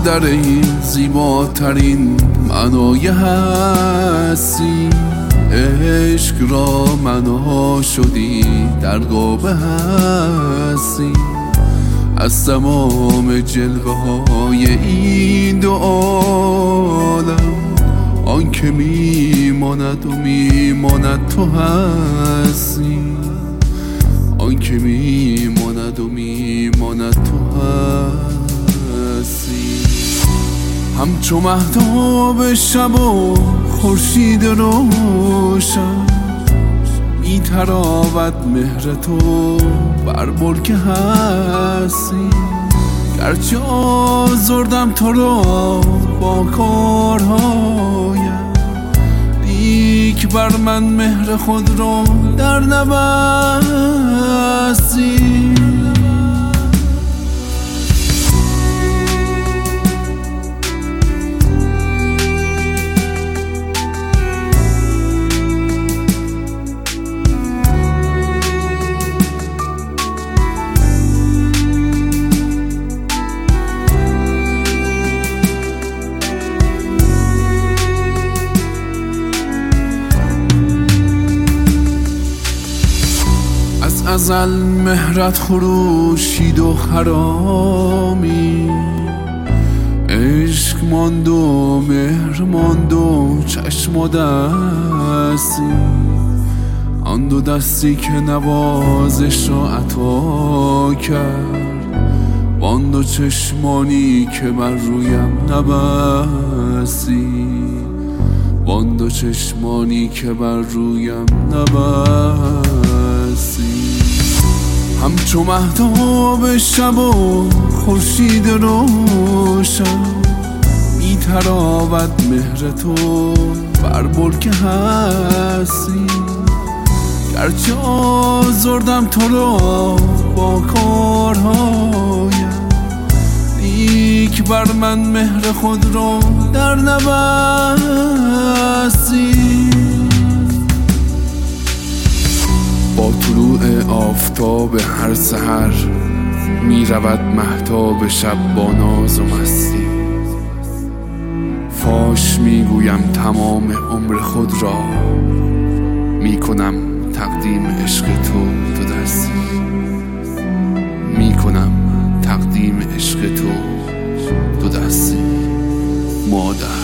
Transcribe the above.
در این زیباترین معنای هستی، عشق را معنا شدی در قاب هستی. از تمام جلوه های این دو عالم آن که میماند و میماند تو هستی، آن که میماند و میماند تو هستی. همچو مهتاب شب و خورشید روشن میتراود مهر تو بر برگ هستی. گرچه آزردم تو را با کارهایم، لیک بر من مهر خود را در نبستی. از ازل مهرت خروشید و خرامی، عشق ماند و مهر ماند و چشم و دستی. آن دو دستی که نوازش را عطا کرد، وان دو چشمانی که بر رویم نبستی، وان دو چشمانی که بر رویم نبستی. همچو مهتاب شب و خورشید روشن میتراود مهر تو بر برگ هستی. گرچه آزردم تو را با کارهایم، لیک بر من مهر خود را در نبستی. با طلوع آفتاب هر سحر می رود مهتاب شب با ناز و مستی. فاش می گویم تمام عمر خود را، می کنم تقدیم عشق تو دو دستی، می کنم تقدیم عشق تو دو دستی مادر.